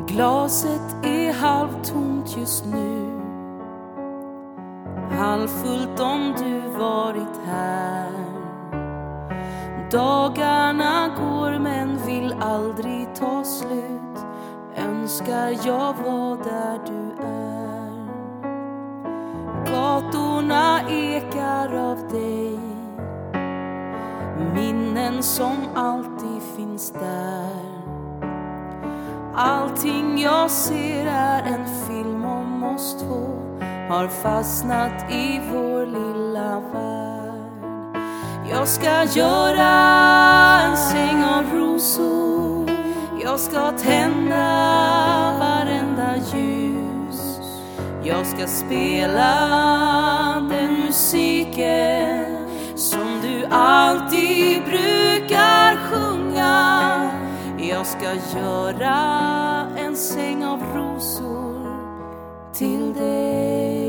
Glaset är halvtomt just nu, halvfullt om du varit här. Dagarna går men vill aldrig ta slut. Önskar jag var där du är. Gatorna ekar av dig, minnen som alltid finns där. Allting jag ser är en film om oss två, har fastnat i vår lilla värld. Jag ska göra en säng av rosor, jag ska tända varenda ljus. Jag ska spela den musiken som du alltid brukar sjunga. Jag ska göra en säng av rosor till dig.